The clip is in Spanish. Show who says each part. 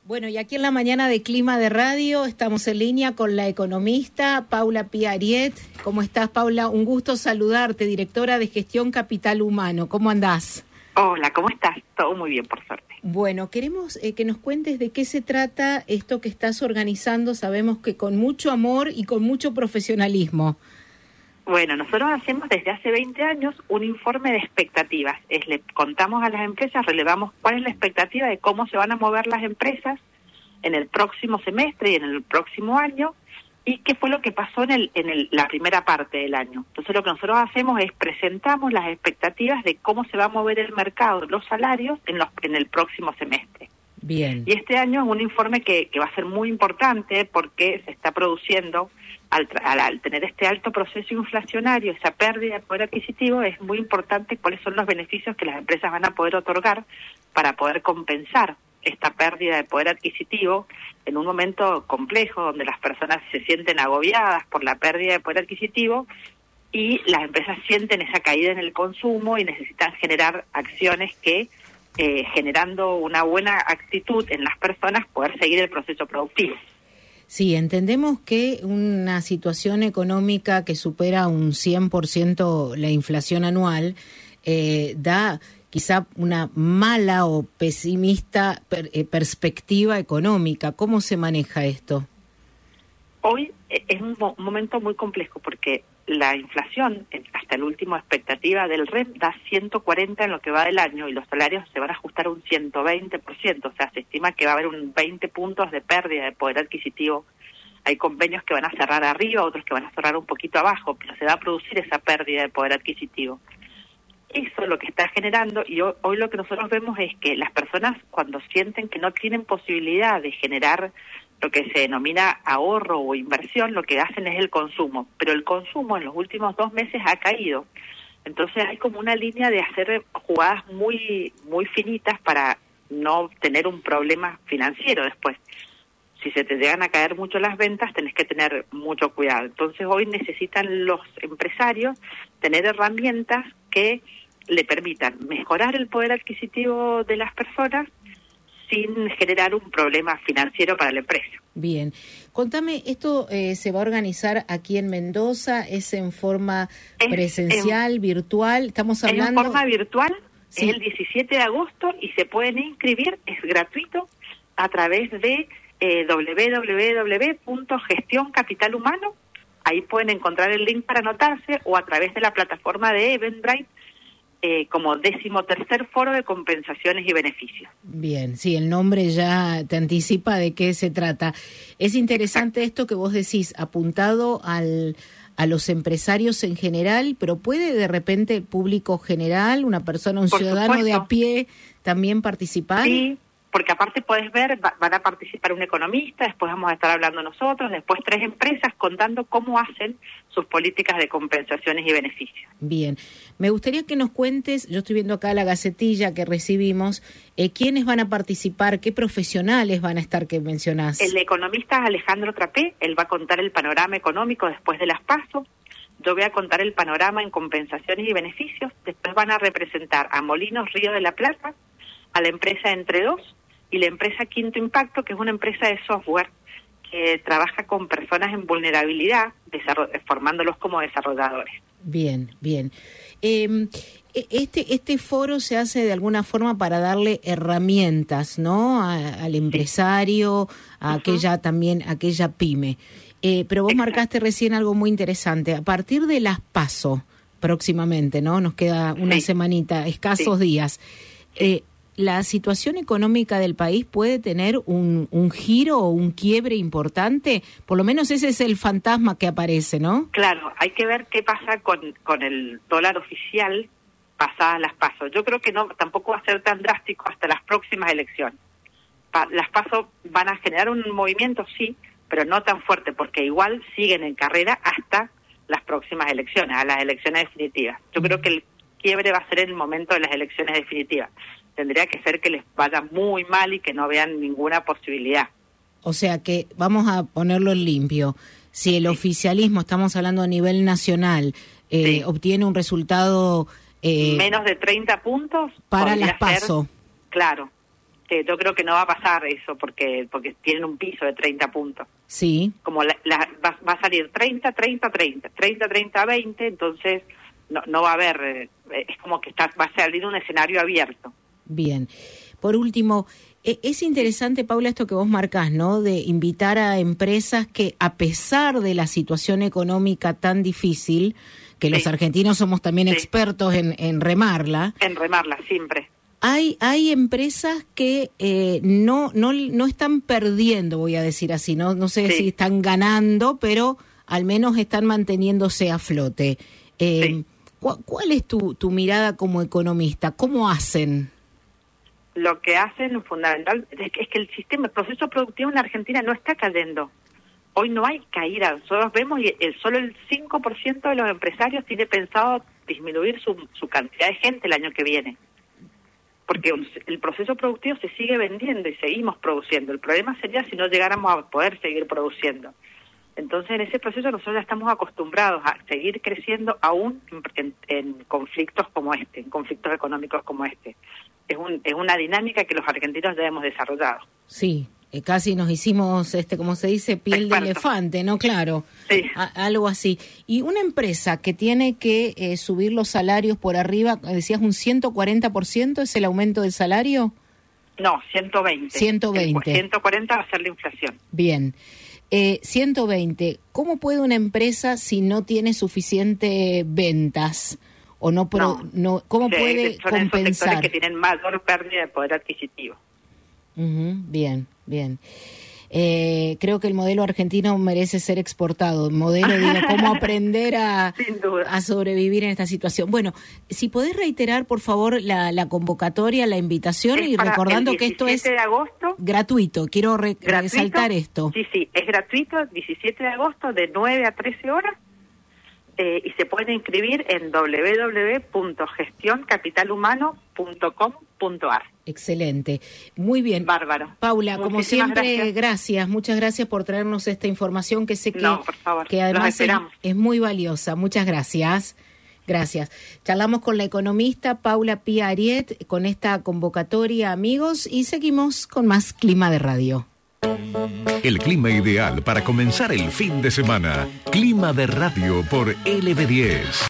Speaker 1: Bueno, y aquí en la mañana de Clima de Radio estamos en línea con la economista Paula Piariet. ¿Cómo estás, Paula? Un gusto saludarte, directora de Gestión Capital Humano. ¿Cómo andás?
Speaker 2: Hola, ¿cómo estás? Todo muy bien, por suerte.
Speaker 1: Bueno, queremos que nos cuentes de qué se trata esto que estás organizando. Sabemos que con mucho amor y con mucho profesionalismo.
Speaker 2: Bueno, nosotros hacemos desde hace 20 años un informe de expectativas. Le contamos a las empresas, relevamos cuál es la expectativa de cómo se van a mover las empresas en el próximo semestre y en el próximo año, y qué fue lo que pasó en la primera parte del año. Entonces lo que nosotros hacemos es presentamos las expectativas de cómo se va a mover el mercado, los salarios en el próximo semestre.
Speaker 1: Bien.
Speaker 2: Y este año es un informe que va a ser muy importante porque se está produciendo, al tener este alto proceso inflacionario, esa pérdida de poder adquisitivo, es muy importante cuáles son los beneficios que las empresas van a poder otorgar para poder compensar esta pérdida de poder adquisitivo en un momento complejo donde las personas se sienten agobiadas por la pérdida de poder adquisitivo y las empresas sienten esa caída en el consumo y necesitan generar acciones que generando una buena actitud en las personas, poder seguir el proceso productivo.
Speaker 1: Sí, entendemos que una situación económica que supera un 100% la inflación anual da quizá una mala o pesimista perspectiva económica. ¿Cómo se maneja esto?
Speaker 2: Hoy es un momento muy complejo porque la inflación, hasta la última expectativa del REM, da 140 en lo que va del año y los salarios se van a ajustar un 120%, o sea, se estima que va a haber un 20 puntos de pérdida de poder adquisitivo. Hay convenios que van a cerrar arriba, otros que van a cerrar un poquito abajo, pero se va a producir esa pérdida de poder adquisitivo. Eso es lo que está generando, y hoy lo que nosotros vemos es que las personas, cuando sienten que no tienen posibilidad de generar lo que se denomina ahorro o inversión, lo que hacen es el consumo, pero el consumo en los últimos 2 meses ha caído. Entonces hay como una línea de hacer jugadas muy finitas para no tener un problema financiero después. Si se te llegan a caer mucho las ventas, tenés que tener mucho cuidado. Entonces hoy necesitan los empresarios tener herramientas que le permitan mejorar el poder adquisitivo de las personas sin generar un problema financiero para la empresa.
Speaker 1: Bien. Contame, ¿esto se va a organizar aquí en Mendoza? ¿Es en forma presencial, virtual? Estamos hablando...
Speaker 2: En forma virtual,
Speaker 1: sí.
Speaker 2: Es el 17 de agosto y se pueden inscribir, es gratuito, a través de www.gestioncapitalhumano. Ahí pueden encontrar el link para anotarse, o a través de la plataforma de Eventbrite, como 13º Foro de Compensaciones y Beneficios.
Speaker 1: Bien, sí, el nombre ya te anticipa de qué se trata. Es interesante esto que vos decís, apuntado a los empresarios en general, pero ¿puede de repente el público general, una persona, un ciudadano de a pie, también participar?
Speaker 2: Sí, porque aparte puedes ver, van a participar un economista, después vamos a estar hablando nosotros, después 3 empresas contando cómo hacen sus políticas de compensaciones y beneficios.
Speaker 1: Bien, me gustaría que nos cuentes, yo estoy viendo acá la gacetilla que recibimos, ¿quiénes van a participar? ¿Qué profesionales van a estar que mencionás?
Speaker 2: El economista Alejandro Trapé, él va a contar el panorama económico después de las PASO. Yo voy a contar el panorama en compensaciones y beneficios. Después van a representar a Molinos Río de la Plata, a la empresa Entre Dos y la empresa Quinto Impacto, que es una empresa de software que trabaja con personas en vulnerabilidad, formándolos como desarrolladores.
Speaker 1: Bien, bien. Este foro se hace de alguna forma para darle herramientas, ¿no? Al empresario, a aquella pyme. Pero vos marcaste recién algo muy interesante. A partir de las PASO, próximamente, ¿no? Nos queda una semanita, escasos días. ¿La situación económica del país puede tener un giro o un quiebre importante? Por lo menos ese es el fantasma que aparece, ¿no?
Speaker 2: Claro, hay que ver qué pasa con el dólar oficial pasadas las PASO. Yo creo que tampoco va a ser tan drástico hasta las próximas elecciones. Las PASO van a generar un movimiento, sí, pero no tan fuerte, porque igual siguen en carrera hasta las próximas elecciones, a las elecciones definitivas. Yo creo que el quiebre va a ser en el momento de las elecciones definitivas. Tendría que ser que les vaya muy mal y que no vean ninguna posibilidad.
Speaker 1: O sea que, vamos a ponerlo en limpio, si el oficialismo, estamos hablando a nivel nacional, obtiene un resultado...
Speaker 2: menos de 30 puntos...
Speaker 1: para las PASO.
Speaker 2: Claro, yo creo que no va a pasar eso porque tienen un piso de 30 puntos.
Speaker 1: Sí.
Speaker 2: Como va a salir 30, 30, 30, 30, 30, 20, entonces no va a haber, es como que va a salir un escenario abierto.
Speaker 1: Bien. Por último, es interesante, Paula, esto que vos marcás, ¿no? De invitar a empresas que, a pesar de la situación económica tan difícil, que los argentinos somos también expertos en remarla.
Speaker 2: En remarla, siempre.
Speaker 1: Hay empresas que no están perdiendo, voy a decir así, no sé si están ganando, pero al menos están manteniéndose a flote. ¿Cuál es tu mirada como economista? ¿Cómo hacen?
Speaker 2: Lo que hacen fundamental es que el proceso productivo en Argentina no está cayendo. Hoy no hay caída. Nosotros vemos y solo el 5% de los empresarios tiene pensado disminuir su cantidad de gente el año que viene. Porque el proceso productivo se sigue vendiendo y seguimos produciendo. El problema sería si no llegáramos a poder seguir produciendo. Entonces, en ese proceso nosotros ya estamos acostumbrados a seguir creciendo aún en conflictos como este, en conflictos económicos como este. Es una dinámica que los argentinos ya hemos desarrollado.
Speaker 1: Sí, casi nos hicimos, como se dice, piel de elefante, ¿no? Claro,
Speaker 2: sí.
Speaker 1: Algo así. Y una empresa que tiene que subir los salarios por arriba, decías un 140%, ¿es el aumento del salario?
Speaker 2: No, 120.
Speaker 1: 120.
Speaker 2: 140 va a ser la inflación.
Speaker 1: Bien. 120. ¿Cómo puede una empresa si no tiene suficiente ventas? ¿O no? ¿Cómo puede compensar?
Speaker 2: Son esos sectores que tienen mayor pérdida de poder adquisitivo.
Speaker 1: Bien. Creo que el modelo argentino merece ser exportado. El modelo, cómo aprender a sobrevivir en esta situación. Bueno, si podés reiterar, por favor, la convocatoria, la invitación, y recordando que esto es
Speaker 2: de agosto,
Speaker 1: gratuito. Quiero resaltar esto.
Speaker 2: Sí, es gratuito, 17 de agosto, de 9 a 13 horas. Y se puede inscribir en www.gestioncapitalhumano.com.ar.
Speaker 1: Excelente. Muy bien.
Speaker 2: Bárbaro.
Speaker 1: Paula, como siempre,
Speaker 2: gracias.
Speaker 1: Muchas gracias por traernos esta información que sé que,
Speaker 2: por favor,
Speaker 1: que además es muy valiosa. Muchas gracias. Gracias. Charlamos con la economista Paula Pía Ariet con esta convocatoria, amigos, y seguimos con más Clima de Radio.
Speaker 3: El clima ideal para comenzar el fin de semana. Clima de Radio por LB10.